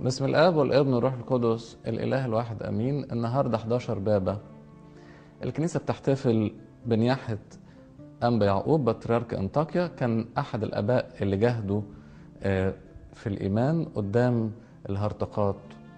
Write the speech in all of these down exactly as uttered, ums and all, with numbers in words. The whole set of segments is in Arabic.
بسم الآب والابن والروح القدس الإله الواحد أمين. النهاردة حداشر بابا الكنيسة بتحتفل بنياحة أنبا يعقوب بطريرك أنطاكيا. كان أحد الآباء اللي جاهدوا في الإيمان قدام الهرطقات.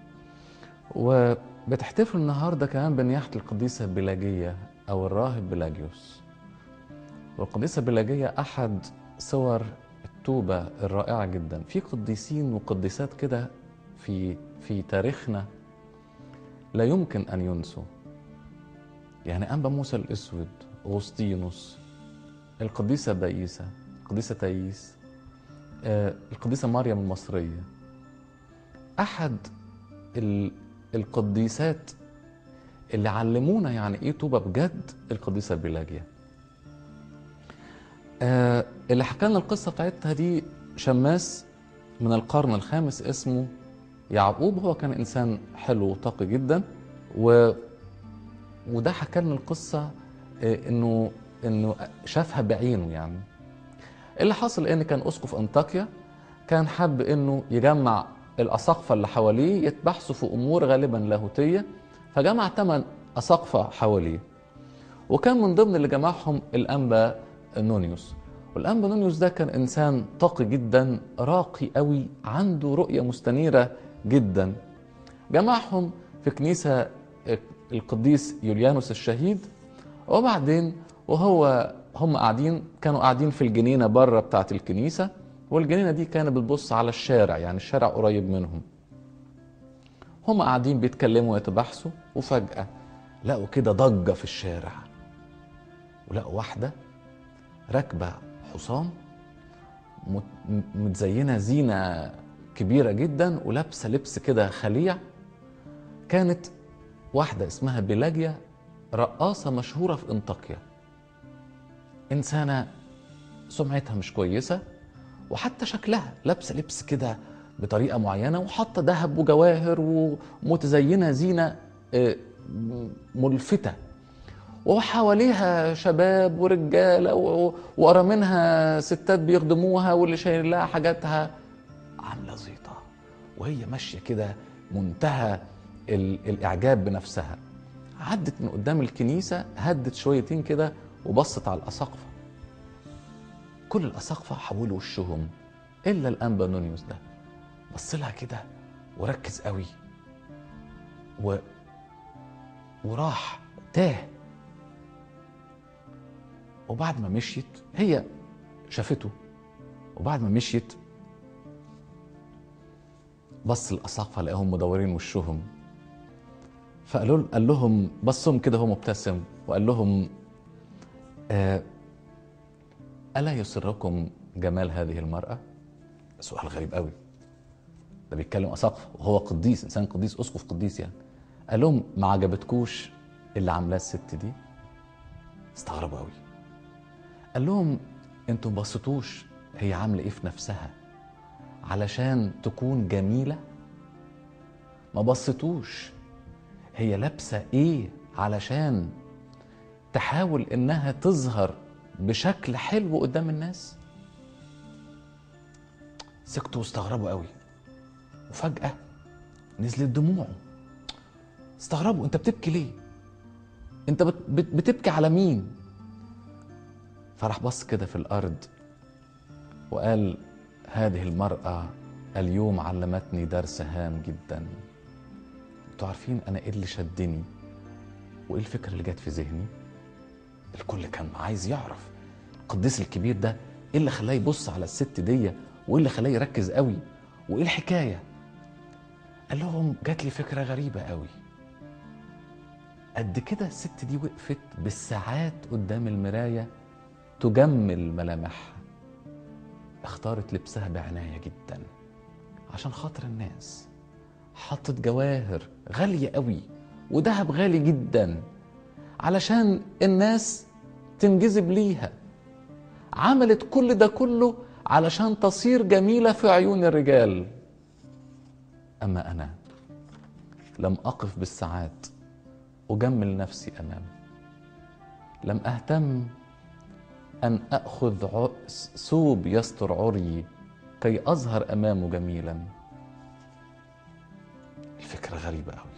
وبتحتفل النهاردة كمان بنياحة القديسة بيلاجية أو الراهب بيلاجيوس. والقديسة بيلاجية أحد صور التوبة الرائعة جدا. في قديسين وقديسات كده في في تاريخنا لا يمكن أن ينسوا، يعني أنبا موسى الأسود، أغسطينوس، القديسة بايسة، القديسة تاييس، آه، القديسة مريم المصرية. أحد القديسات اللي علمونا يعني إيه توبة بجد القديسة بيلاجية. آه، اللي حكى لنا القصة بتاعتها دي شماس من القرن الخامس اسمه يعقوب. هو كان إنسان حلو وتقي جدا، و... وده حكى لنا القصة إنه إنه شافها بعينه. يعني اللي حصل إن كان أسقف أنطاكيا كان حب إنه يجمع الأساقفة اللي حواليه يتبحثوا في أمور غالبا لاهوتية، فجمع ثمان أساقفة حواليه، وكان من ضمن اللي جمعهم الأنبا نونيوس. والأنبا نونيوس ده كان إنسان تقي جدا، راقي قوي، عنده رؤية مستنيرة جدا. جمعهم في كنيسة القديس يوليانوس الشهيد. وبعدين وهو هم قاعدين كانوا قاعدين في الجنينة بره بتاعت الكنيسة، والجنينة دي كانت بتبص على الشارع، يعني الشارع قريب منهم. هم قاعدين بيتكلموا ويتبحثوا، وفجأة لقوا كده ضجة في الشارع، ولقوا واحدة راكبة حصان متزينة زينة كبيرة جدا ولابسة لبس كده خليع. كانت واحدة اسمها بيلاجيا، رقاصة مشهورة في انطاكيا، إنسانة سمعتها مش كويسة، وحتى شكلها لابسة لبس كده بطريقة معينة، وحاطة ذهب وجواهر ومتزينة زينة ملفتة، وحواليها شباب ورجالة وقرا منها ستات بيخدموها، واللي شايل لها حاجاتها عاملة زيطة، وهي ماشية كده منتهى الإعجاب بنفسها. عدت من قدام الكنيسة، هدت شويتين كده وبصت على الأساقفة. كل الأساقفة حولوا وشهم إلا الأنبا نونيوس ده. بص لها كده وركز قوي و... وراح تاه. وبعد ما مشيت هي شافته، وبعد ما مشيت بص الأساقفة لقاهم مدورين وشهم، فقالوا قال لهم بصهم كده هو مبتسم وقال لهم آه ألا يسركم جمال هذه المرأة؟ سؤال غريب قوي، ده بيتكلم أساقفة وهو قديس، إنسان قديس، أسقف قديس يعني. قال لهم ما عجبتكوش اللي عاملاه الست دي؟ استغربوا قوي. قال لهم انتوا ما بصيتوش هي عامله ايه في نفسها علشان تكون جميله؟ ما بصيتوش هي لابسه ايه علشان تحاول انها تظهر بشكل حلو قدام الناس؟ سكتوا واستغربوا قوي، وفجأة نزلت دموعه. استغربوا، انت بتبكي ليه؟ انت بتبكي على مين؟ فراح بص كده في الارض وقال هذه المرأة اليوم علمتني درس هام جدا. انتوا عارفين انا ايه اللي شدني وايه الفكرة اللي جت في ذهني؟ الكل كان عايز يعرف القديس الكبير ده ايه اللي خلاه يبص على الست دي، وايه اللي خلاه يركز قوي، وايه الحكاية. قال لهم جات لي فكرة غريبة قوي. قد كده الست دي وقفت بالساعات قدام المراية تجمل ملامحها، اختارت لبسها بعناية جدا عشان خاطر الناس، حطت جواهر غالية قوي وذهب غالي جدا علشان الناس تنجذب ليها. عملت كل ده كله علشان تصير جميلة في عيون الرجال. أما أنا لم أقف بالساعات أجمل نفسي أمامه، لم أهتم أن أخذ ثوب يستر عريي كي أظهر أمامه جميلا. الفكرة غريبة قوي،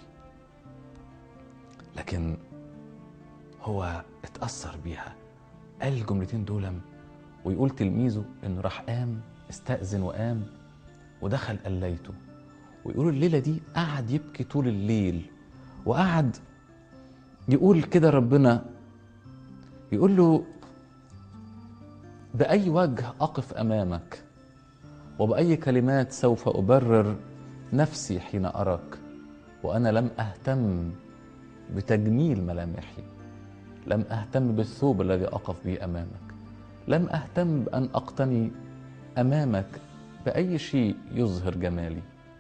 لكن هو اتأثر بيها. قال الجملتين دول ويقول تلميذه انه راح قام استأذن وقام ودخل قليته، ويقول الليلة دي قعد يبكي طول الليل، وقعد يقول كده ربنا يقول له بأي وجه أقف أمامك، وبأي كلمات سوف أبرر نفسي حين أراك، وأنا لم أهتم بتجميل ملامحي، لم أهتم بالثوب الذي أقف به أمامك، لم أهتم بأن أقتني أمامك بأي شيء يظهر جمالي.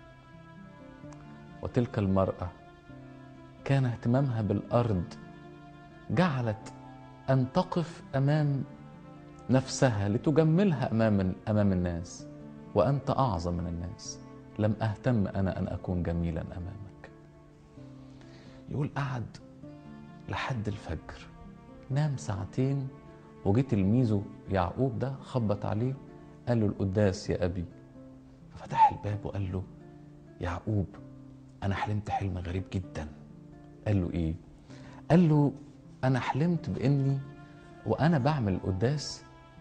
وتلك المرأة كان اهتمامها بالأرض جعلت أن تقف أمام نفسها لتجملها أمام أمام الناس، وأنت أعظم من الناس، لم أهتم أنا أن أكون جميلا أمامك. يقول قعد لحد الفجر، نام ساعتين، وجه تلميذه يعقوب ده خبط عليه قال له القداس يا أبي. ففتح الباب وقال له يعقوب أنا حلمت حلم غريب جدا. قال له إيه؟ قال له أنا حلمت بإني وأنا بعمل القداس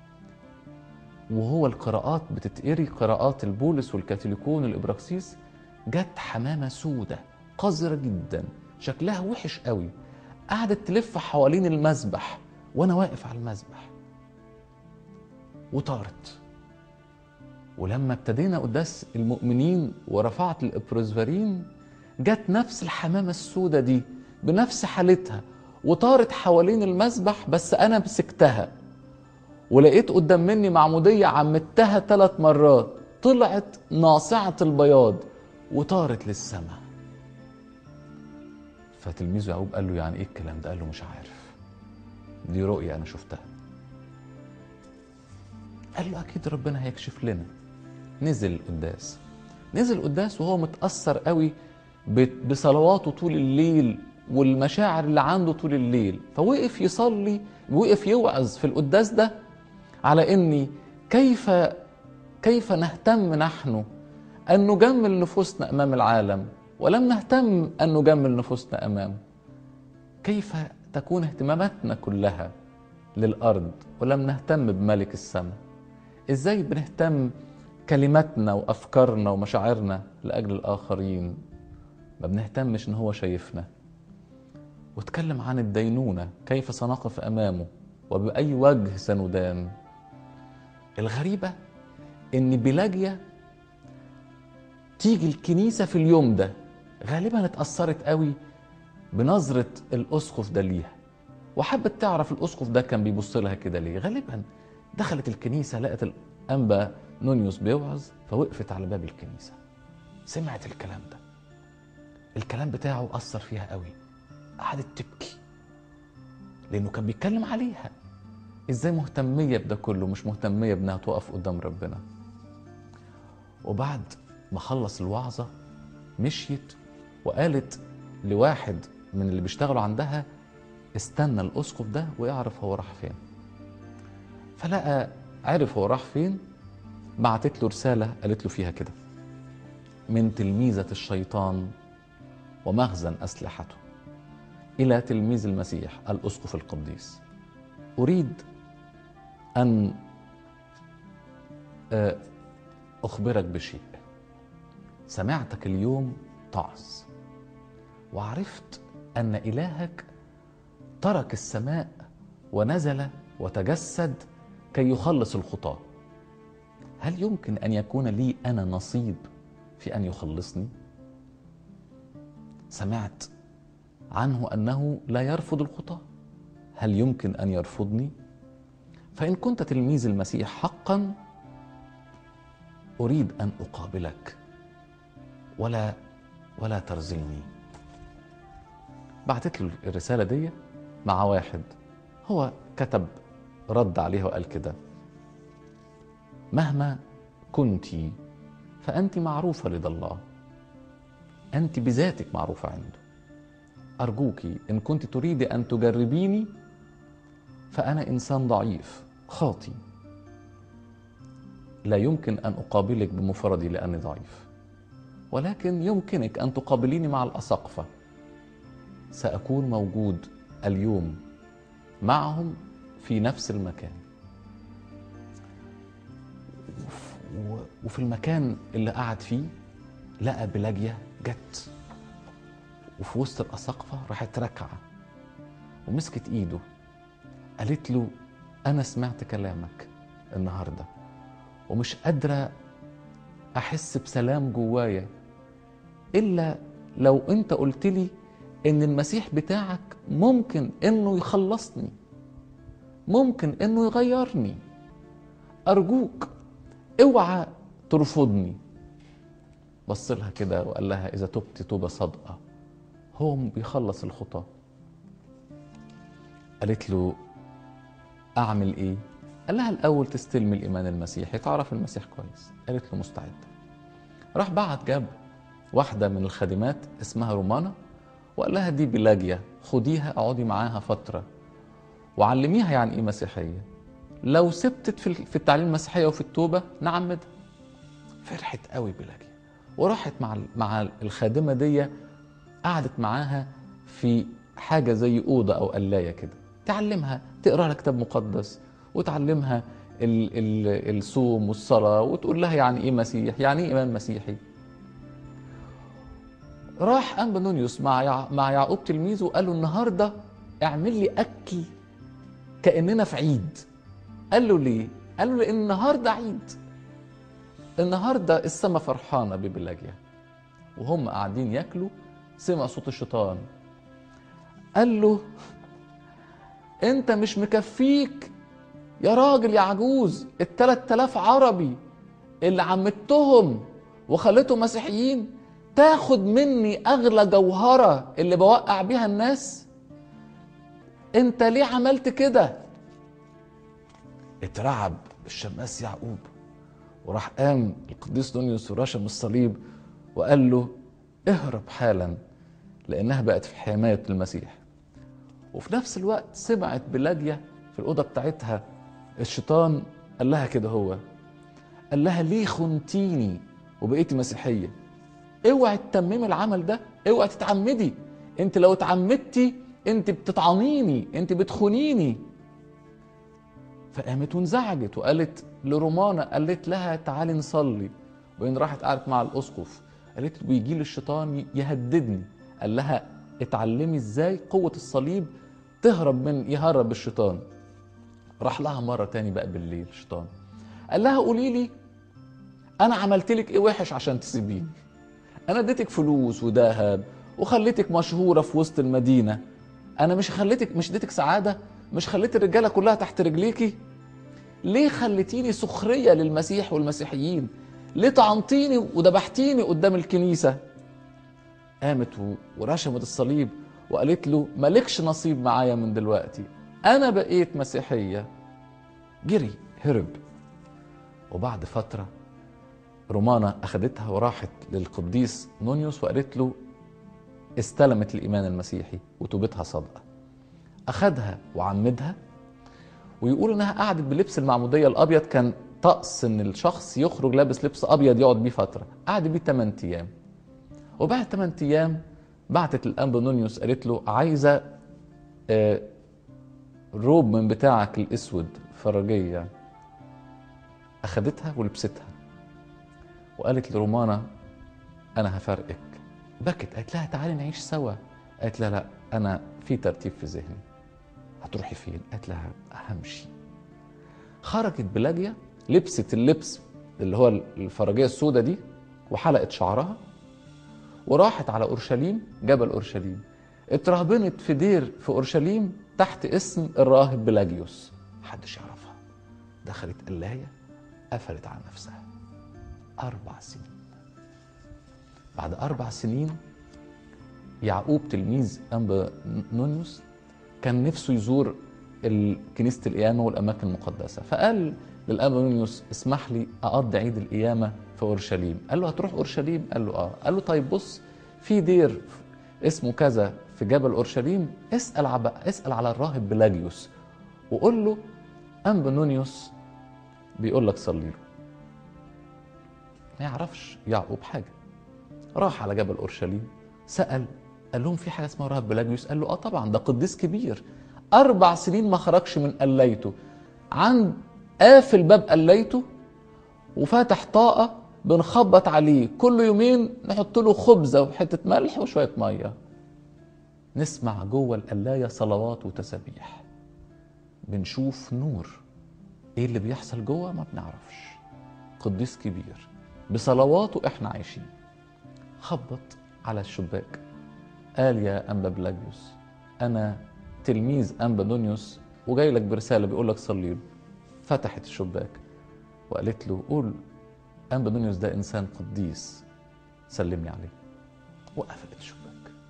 وهو القراءات بتتقري قراءات البولس والكاثوليكون والإبراكسيس، جت حمامة سودة قذرة جدا شكلها وحش قوي، قعدت تلف حوالين المذبح وأنا واقف على المذبح وطارت. ولما ابتدينا قداس المؤمنين ورفعت الإبروزفارين، جت نفس الحمامة السودة دي بنفس حالتها وطارت حوالين المذبح، بس أنا مسكتها ولقيت قدام مني معمودية عمدتها ثلاث مرات، طلعت ناصعة البياض وطارت للسماء. فتلميذه يعقوب قال له يعني ايه الكلام ده؟ قال له مش عارف، دي رؤية انا شفتها. قال له اكيد ربنا هيكشف لنا. نزل قداس نزل قداس وهو متأثر قوي بصلواته طول الليل والمشاعر اللي عنده طول الليل، فوقف يصلي، وقف يوعظ في القداس ده على اني كيف كيف نهتم نحن ان نجمل نفوسنا امام العالم ولم نهتم ان نجمل نفوسنا امامه. كيف تكون اهتماماتنا كلها للارض ولم نهتم بملك السماء؟ ازاي بنهتم كلماتنا وافكارنا ومشاعرنا لاجل الاخرين، ما بنهتمش ان هو شايفنا؟ واتكلم عن الدينونة، كيف سنقف امامه وبأي وجه سندان. الغريبة ان بيلاجيا تيجي الكنيسة في اليوم ده غالبا اتأثرت قوي بنظرة الأسقف ده ليها، وحبت تعرف الأسقف ده كان بيبص لها كده ليه. غالبا دخلت الكنيسة لقت الأنبا نونيوس بيوعظ، فوقفت على باب الكنيسة، سمعت الكلام ده، الكلام بتاعه أثر فيها قوي، قعدت تبكي لأنه كان بيتكلم عليها إزاي مهتمية بده كله، مش مهتمية بأنها توقف قدام ربنا. وبعد ما خلص الوعظة مشيت وقالت لواحد من اللي بيشتغلوا عندها استنى الأسقف ده ويعرف هو راح فين. فلقى عرف هو راح فين، بعتت له رسالة قالت له فيها كده: من تلميذة الشيطان ومخزن أسلحته إلى تلميذ المسيح الأسقف القديس، أريد أن أخبرك بشيء. سمعتك اليوم تعظ وعرفت أن إلهك ترك السماء ونزل وتجسد كي يخلص الخطاة. هل يمكن أن يكون لي أنا نصيب في أن يخلصني؟ سمعت عنه أنه لا يرفض الخطاة، هل يمكن أن يرفضني؟ فإن كنت تلميذ المسيح حقا أريد أن أقابلك ولا ولا ترزلني. بعتت له الرسالة دي مع واحد هو كتب رد عليها وقال كده: مهما كنت فأنت معروفة لدى الله، أنت بذاتك معروفة عنده. أرجوك إن كنت تريد أن تجربيني فأنا إنسان ضعيف خاطي، لا يمكن أن أقابلك بمفردي لأني ضعيف، ولكن يمكنك أن تقابليني مع الأساقفة. سأكون موجود اليوم معهم في نفس المكان. وفي المكان اللي قعد فيه لقى بلاجيا جت، وفي وسط الأساقفة راحت راكعة ومسكت إيده، قالت له أنا سمعت كلامك النهاردة ومش قادرة أحس بسلام جوايا إلا لو أنت قلت لي إن المسيح بتاعك ممكن إنه يخلصني، ممكن إنه يغيرني. أرجوك اوعى ترفضني. بص لها كده وقال لها إذا تبت توبة صادقة هو بيخلص الخطاة. قالت له أعمل إيه؟ قال لها الأول تستلم الإيمان المسيحي، تعرف المسيح كويس. قالت له مستعد. راح بعت جاب واحدة من الخادمات اسمها رومانا وقال لها دي بلاجيا، خديها اقعدي معاها فترة وعلميها يعني إيه مسيحية. لو سبتت في التعليم المسيحية وفي التوبة نعمدها. فرحت قوي بلاجيا وراحت مع مع الخادمة دي، قعدت معاها في حاجة زي أوضة أو قلاية كده، تعلمها تقرأ لها كتاب مقدس وتعلمها ال ال الصوم والصلاة وتقول لها يعني إيه مسيح، يعني إيه إيمان مسيحي. راح أنبا نونيوس مع يع... مع يعقوب تلميذه وقال له النهاردة اعمل لي أكل كأننا في عيد. قال له ليه؟ قال له لأن النهاردة عيد، النهاردة السما فرحانة ببلاجيا. وهم قاعدين ياكلوا سمع صوت الشيطان قال له انت مش مكفيك يا راجل يا عجوز التلات تلاف عربي اللي عمدتهم وخليتهم مسيحيين تاخد مني اغلى جوهرة اللي بوقع بيها الناس؟ انت ليه عملت كده؟ اترعب الشماس يعقوب وراح قام القديس نونيوس ورشم الصليب وقال له اهرب حالا لانها بقت في حماية المسيح. وفي نفس الوقت سمعت بلاجيا في الأوضة بتاعتها الشيطان قال لها كده، هو قال لها ليه خنتيني وبقيتي مسيحية؟ اوعي تتممي العمل ده، اوعي تتعمدي، انت لو اتعمدتي انت بتطعنيني، انت بتخونيني. فقامت وانزعجت وقالت لرومانا، قالت لها تعالي نصلي. وين راحت قعدت مع الأسقف، قالت له بيجي لي الشيطان يهددني. قال لها اتعلمي ازاي قوة الصليب تهرب من يهرب الشيطان. راح لها مرة تاني بقى بالليل الشيطان قال لها قولي لي انا عملت لك ايه وحش عشان تسيبيني؟ انا اديتك فلوس وذهب وخليتك مشهورة في وسط المدينة، انا مش خليتك مش اديتك سعادة؟ مش خليت الرجالة كلها تحت رجليكي؟ ليه خليتيني سخرية للمسيح والمسيحيين؟ ليه طعنتيني وذبحتيني قدام الكنيسة؟ قامت ورشمت الصليب وقالت له مالكش نصيب معايا من دلوقتي، انا بقيت مسيحية. جري هرب. وبعد فترة رومانا اخدتها وراحت للقديس نونيوس وقالت له استلمت الايمان المسيحي وتوبتها صادقة. اخدها وعمدها، ويقول انها قعدت بلبس المعمودية الابيض، كان طقس ان الشخص يخرج لابس لبس ابيض يقعد بيه فترة، قعد بيه ثمانية ايام. وبعد ثمانية ايام بعتت الانبا نونيوس قالت له عايزة آه روب من بتاعك الاسود فرجية. اخدتها ولبستها وقالت لرومانا انا هفرقك. بكت، قالت لها تعالي نعيش سوا. قالت لها لا انا في ترتيب في ذهني. هتروحي فين؟ قالت لها همشي. خرجت بلاجيا، لبست اللبس اللي هو الفرجية السوداء دي وحلقت شعرها وراحت على اورشليم، جبل اورشليم. اترهبنت في دير في اورشليم تحت اسم الراهب بلاجيوس، محدش يعرفها. دخلت قلاية قفلت على نفسها اربع سنين. بعد اربع سنين يعقوب تلميذ انبا نونيوس كان نفسه يزور كنيسة القيامة والاماكن المقدسة، فقال للانبا نونيوس اسمح لي اقضي عيد القيامة في اورشليم. قال له هتروح اورشليم؟ قال له اه. قال له طيب بص في دير اسمه كذا في جبل اورشليم، اسال عب... اسال على الراهب بلاجيوس وقول له انبا نونيوس بيقول لك صلي له. ما يعرفش يعقوب حاجه. راح على جبل اورشليم، سأل، قال لهم في حاجة اسمها راهب بلاجيوس؟ قال له اه طبعا، ده قديس كبير، اربع سنين ما خرجش من قليته، عند قافل باب قليته وفاتح طاقة بنخبط عليه كل يومين، نحط له خبزة وحتة ملح وشوية مية، نسمع جوه القلاية صلوات وتسابيح، بنشوف نور. ايه اللي بيحصل جوه ما بنعرفش. قديس كبير بصلواته احنا عايشين. خبط على الشباك، قال يا أنبا بلاجيوس انا تلميذ أنبا دونيوس وجاي لك برسالة بيقول لك صلي له. فتحت الشباك وقالت له قول أنبا دونيوس ده انسان قديس، سلمني عليه. وقفلت الشباك.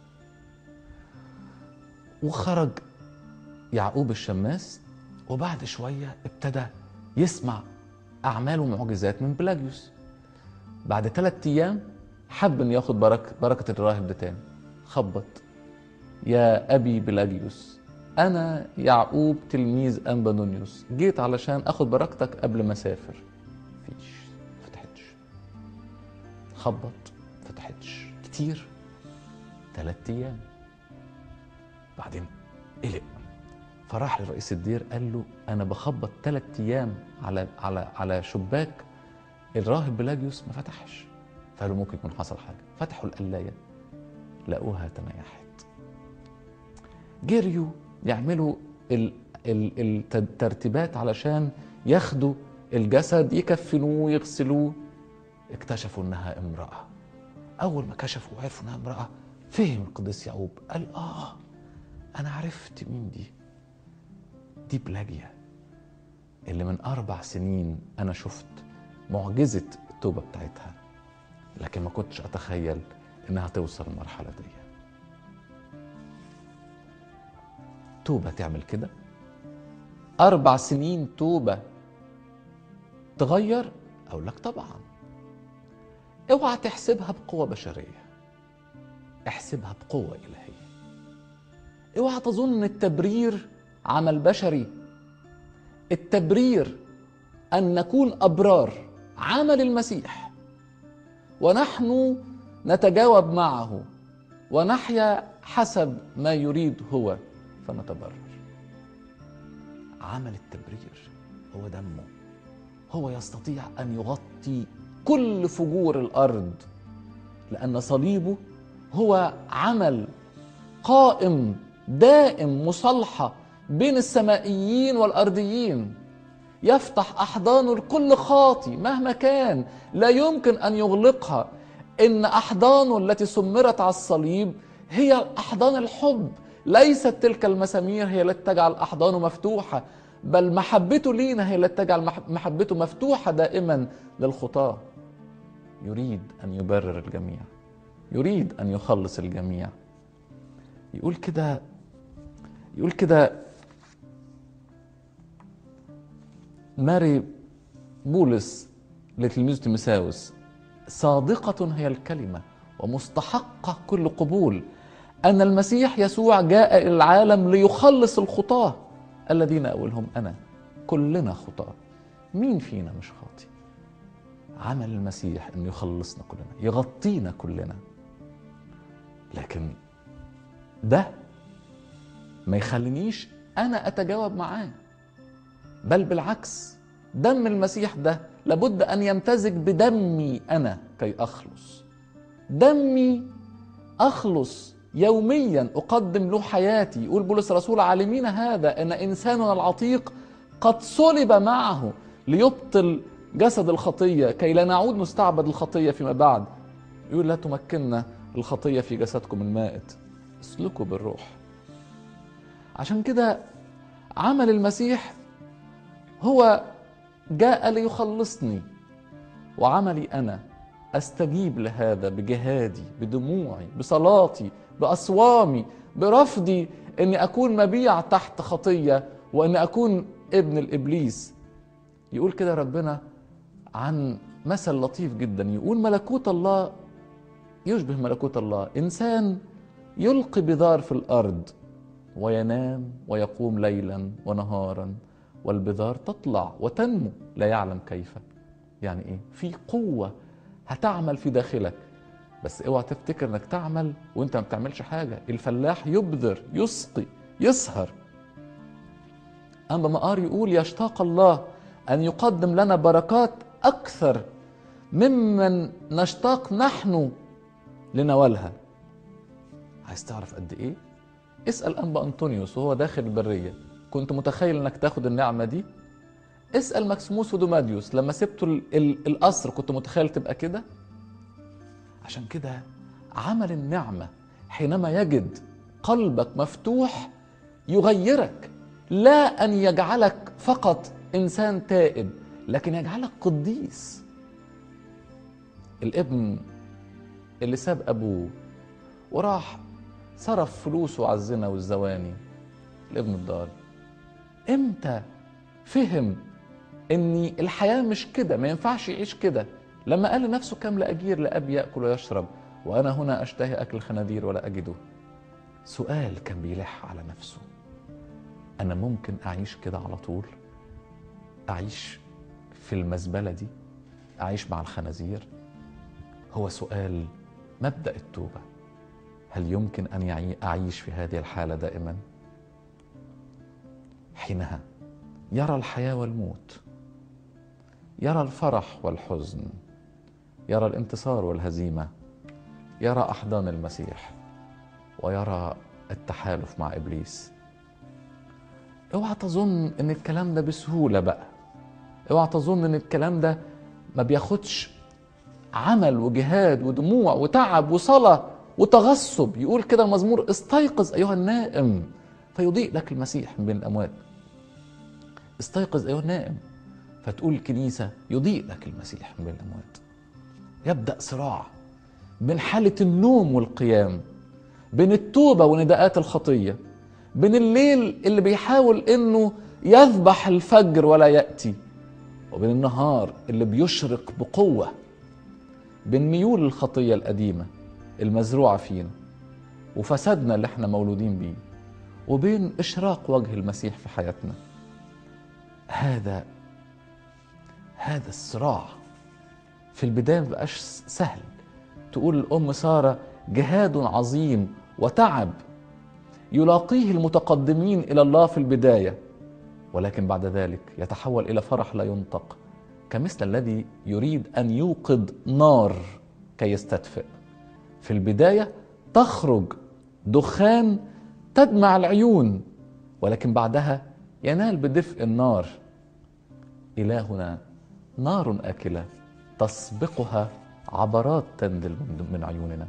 وخرج يعقوب الشماس، وبعد شوية ابتدى يسمع أعمال ومعجزات من بلاجيوس. بعد ثلاثة أيام حب أن ياخد بركة, بركة الراهب ده تاني. خبط، يا أبي بلاجيوس أنا يعقوب تلميذ أنبا دونيوس، جيت علشان أخد بركتك قبل ما أسافر. فيش، فتحتش. خبط، فتحتش كتير. ثلاثة أيام. بعدين قلق، فراح لرئيس الدير قال له انا بخبط ثلاث ايام على على على شباك الراهب بلاجيوس ما فتحش. فقالوا ممكن يكون حصل حاجه. فتحوا القلايه لقوها تنيحت. جريوا يعملوا الترتيبات علشان ياخدوا الجسد يكفنوه يغسلوه. اكتشفوا انها امراه. اول ما كشفوا وعرفوا انها امراه فهم القديس يعقوب، قال اه انا عرفت مين دي. دي بلاجيا اللي من أربع سنين أنا شفت معجزة التوبة بتاعتها، لكن ما كنتش أتخيل إنها توصل المرحلة دي. توبة تعمل كده؟ أربع سنين توبة تغير؟ أقول لك طبعا. اوعى تحسبها بقوة بشرية، احسبها بقوة إلهية. اوعى تظن إن التبرير عمل بشري. التبرير أن نكون أبرار عمل المسيح، ونحن نتجاوب معه ونحيا حسب ما يريد هو فنتبرر. عمل التبرير هو دمه، هو يستطيع أن يغطي كل فجور الأرض، لأن صليبه هو عمل قائم دائم مصالحة بين السمائيين والأرضيين، يفتح أحضانه لكل خاطي مهما كان، لا يمكن أن يغلقها. إن أحضانه التي سمرت على الصليب هي أحضان الحب، ليست تلك المسامير هي التي تجعل أحضانه مفتوحة، بل محبته لينا هي التي تجعل محبته مفتوحة دائما للخطاة. يريد أن يبرر الجميع، يريد أن يخلص الجميع. يقول كده يقول كده ماري بولس لتلميذه تيموثاوس: صادقة هي الكلمة ومستحقة كل قبول أن المسيح يسوع جاء إلى العالم ليخلص الخطاة الذين أولهم أنا. كلنا خطاة، مين فينا مش خاطي؟ عمل المسيح أنه يخلصنا كلنا، يغطينا كلنا. لكن ده ما يخلينيش أنا أتجاوب معاه، بل بالعكس، دم المسيح ده لابد أن يمتزج بدمي أنا كي أخلص. دمي أخلص يوميا، أقدم له حياتي. يقول بولس الرسول: عالمين هذا أن إنساننا العتيق قد صلب معه ليبطل جسد الخطية كي لا نعود نستعبد الخطية فيما بعد. يقول: لا تمكننا الخطية في جسدكم المائت، اسلكوا بالروح. عشان كده عمل المسيح هو جاء ليخلصني، وعملي أنا أستجيب لهذا بجهادي، بدموعي، بصلاتي، بأصوامي، برفضي أني أكون مبيع تحت خطية وأني أكون ابن الإبليس. يقول كده ربنا عن مثل لطيف جدا، يقول: ملكوت الله يشبه ملكوت الله إنسان يلقي بذار في الأرض وينام ويقوم ليلا ونهارا، والبذار تطلع وتنمو لا يعلم كيف. يعني ايه؟ في قوة هتعمل في داخلك بس اوعى تفتكر انك تعمل وانت ما بتعملش حاجة. الفلاح يبذر، يسقي، يسهر. أما مقار يقول يشتاق الله أن يقدم لنا بركات أكثر ممن نشتاق نحن لنوالها. عايز تعرف قد إيه؟ اسأل أنبا أنطونيوس وهو داخل البرية، كنت متخيل أنك تاخد النعمة دي؟ اسأل مكسيموس ودوماديوس لما سبتوا ال ال القصر، كنت متخيل تبقى كده؟ عشان كده عمل النعمة حينما يجد قلبك مفتوح يغيرك، لا أن يجعلك فقط إنسان تائب، لكن يجعلك قديس. الابن اللي ساب أبوه وراح صرف فلوسه على الزنا والزواني، الابن الضال، امتى فهم ان الحياة مش كده، ما ينفعش يعيش كده؟ لما قال لنفسه كم لأجير لأبي يأكل ويشرب وأنا هنا أشتهي أكل الخنادير ولا أجده. سؤال كان بيلح على نفسه، أنا ممكن أعيش كده على طول؟ أعيش في المزبلة دي؟ أعيش مع الخنازير؟ هو سؤال مبدأ التوبة. هل يمكن أن أعيش في هذه الحالة دائما؟ حينها يرى الحياة والموت، يرى الفرح والحزن، يرى الانتصار والهزيمة، يرى أحضان المسيح، ويرى التحالف مع إبليس. اوعى تظن ان الكلام ده بسهولة بقى، اوعى تظن ان الكلام ده ما بياخدش عمل وجهاد ودموع وتعب وصلاة وتغصب. يقول كده المزمور: استيقظ أيها النائم فيضيء لك المسيح من بين الأموات. استيقظ أيها النائم، فتقول الكنيسة يضيء لك المسيح من بين الأموات. يبدأ صراع بين حالة النوم والقيام، بين التوبة ونداءات الخطية، بين الليل اللي بيحاول انه يذبح الفجر ولا يأتي، وبين النهار اللي بيشرق بقوة، بين ميول الخطية القديمة المزروعة فينا وفسادنا اللي احنا مولودين بيه، وبين إشراق وجه المسيح في حياتنا. هذا هذا الصراع في البداية مبقاش سهل. تقول الأم سارة: جهاد عظيم وتعب يلاقيه المتقدمين إلى الله في البداية، ولكن بعد ذلك يتحول إلى فرح لا ينطق، كمثل الذي يريد أن يوقد نار كي يستدفئ. في البداية تخرج دخان تدمع العيون، ولكن بعدها ينال بدفء النار. إلهنا نار آكلة تسبقها عبرات تنزل من عيوننا.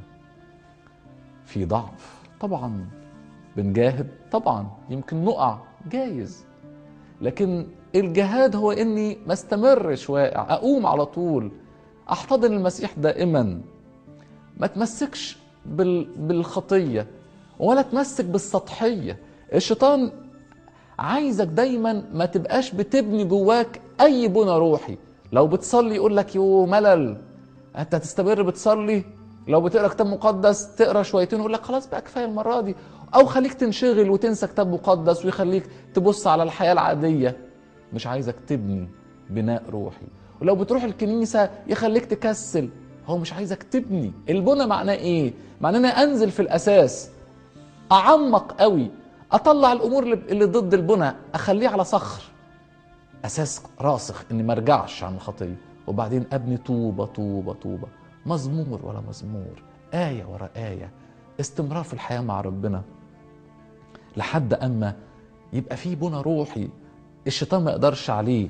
في ضعف طبعا، بنجاهد طبعا، يمكن نقع جايز، لكن الجهاد هو اني ما استمرش واقع، اقوم على طول، احتضن المسيح دائما، ما تمسكش بالخطية ولا تمسك بالسطحية. الشيطان عايزك دايما ما تبقاش بتبني جواك اي بنى روحي. لو بتصلي يقول لك يو ملل، انت هتستمر بتصلي؟ لو بتقرا كتاب مقدس تقرا شويتين يقول لك خلاص بقى كفايه المره دي، او خليك تنشغل وتنسى كتاب مقدس ويخليك تبص على الحياه العاديه. مش عايزك تبني بناء روحي. ولو بتروح الكنيسه يخليك تكسل، هو مش عايزك تبني. البنى معناه ايه؟ معناه ان انزل في الاساس، اعمق قوي، اطلع الامور اللي ضد البنى اخليه على صخر، اساس راسخ اني ما ارجعش عن الخطيه، وبعدين ابني طوبه طوبه طوبه، مزمور ورا مزمور، آية ورا آية، استمرار في الحياة مع ربنا، لحد أما يبقى فيه بنى روحي الشيطان ما يقدرش عليه.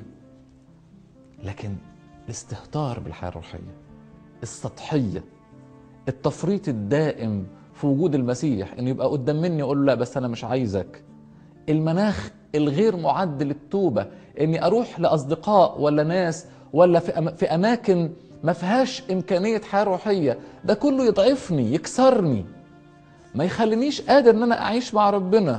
لكن الاستهتار بالحياة الروحية، السطحية، التفريط الدائم في وجود المسيح، إنه يبقى قدام مني يقول له لا بس أنا مش عايزك، المناخ الغير معد للتوبة، إني أروح لأصدقاء ولا ناس ولا في أماكن ما فيهاش إمكانية حياة روحية، ده كله يضعفني، يكسرني، ما يخلينيش قادر إن أنا أعيش مع ربنا.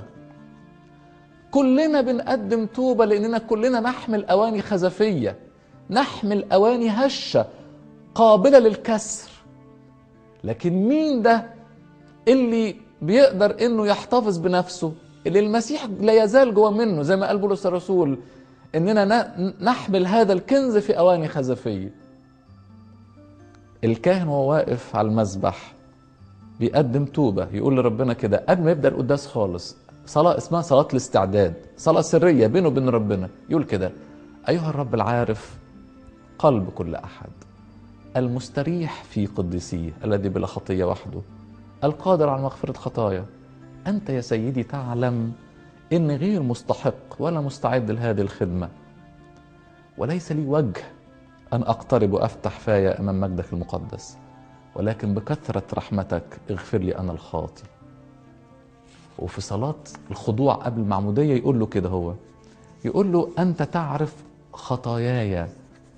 كلنا بنقدم توبة لأننا كلنا نحمل أواني خزفية، نحمل أواني هشة قابلة للكسر. لكن مين ده اللي بيقدر إنه يحتفظ بنفسه؟ اللي المسيح لا يزال جوا منه، زي ما قال بولس الرسول إننا نحمل هذا الكنز في أواني خزفية. الكاهن وهو واقف على المذبح بيقدم توبة، يقول لربنا كده قبل ما يبدأ القداس خالص، صلاة اسمها صلاة الاستعداد، صلاة سرية بينه وبين ربنا، يقول كده: أيها الرب العارف قلب كل أحد، المستريح في قدسيه، الذي بلا خطية وحده، القادر على مغفرة خطايا، أنت يا سيدي تعلم إني غير مستحق ولا مستعد لهذه الخدمة، وليس لي وجه أن أقترب وأفتح فايا أمام مجدك المقدس، ولكن بكثرة رحمتك اغفر لي أنا الخاطي. وفي صلاة الخضوع قبل المعمودية يقول له كده، هو يقول له: أنت تعرف خطاياي،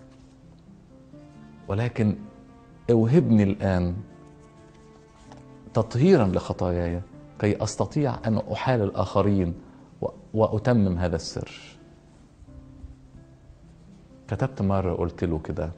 ولكن اوهبني الآن تطهيرا لخطاياي كي أستطيع أن أحال الآخرين وأتمم هذا السر. كتبت مرة قلت له كده: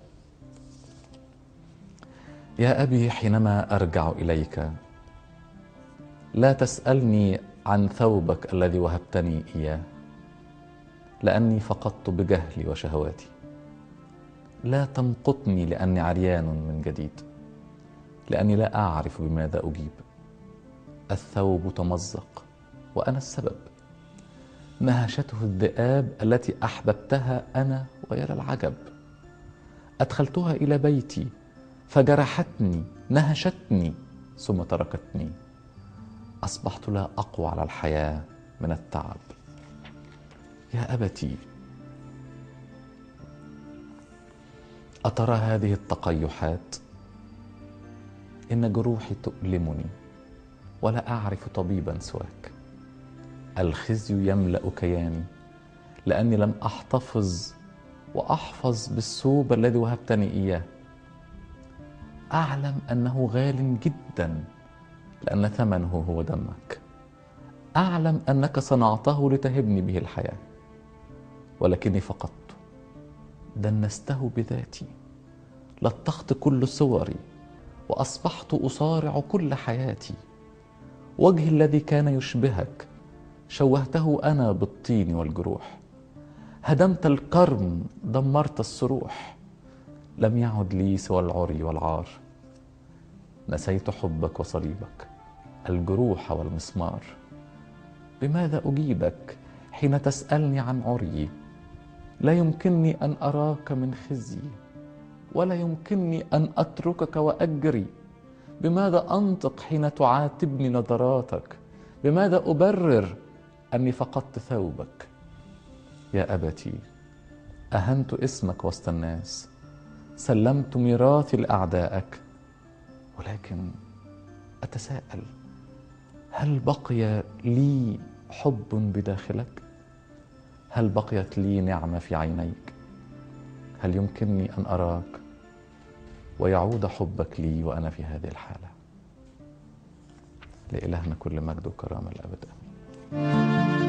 يا أبي، حينما أرجع إليك لا تسألني عن ثوبك الذي وهبتني إياه، لأني فقدت بجهلي وشهواتي. لا تمقتني لأني عريان من جديد، لأني لا أعرف بماذا أجيب. الثوب تمزق وأنا السبب، نهشته الذئاب التي أحببتها أنا ويا العجب. أدخلتها إلى بيتي فجرحتني، نهشتني ثم تركتني. أصبحت لا أقوى على الحياة من التعب. يا أبتي، أترى هذه التقيحات؟ إن جروحي تؤلمني ولا أعرف طبيبا سواك. الخزي يملأ كياني لأني لم أحتفظ وأحفظ بالثوب الذي وهبتني إياه. أعلم أنه غال جدا لأن ثمنه هو دمك. أعلم أنك صنعته لتهبني به الحياة، ولكني فقدت. دنسته بذاتي، لطخت كل صوري، وأصبحت أصارع كل حياتي. وجهي الذي كان يشبهك شوهته أنا بالطين والجروح. هدمت الكرم، دمرت الصروح. لم يعد لي سوى العري والعار. نسيت حبك وصليبك، الجروح والمسمار. بماذا أجيبك حين تسألني عن عريي؟ لا يمكنني أن أراك من خزي، ولا يمكنني أن أتركك وأجري. بماذا أنطق حين تعاتبني نظراتك؟ بماذا أبرر أني فقدت ثوبك؟ يا أبتي، أهنت اسمك وسط الناس، سلمت ميراثي لأعدائك، ولكن أتساءل: هل بقي لي حب بداخلك؟ هل بقيت لي نعمة في عينيك؟ هل يمكنني أن أراك ويعود حبك لي وأنا في هذه الحالة؟ لإلهنا كل مجد وكرامة الأبد، آمين.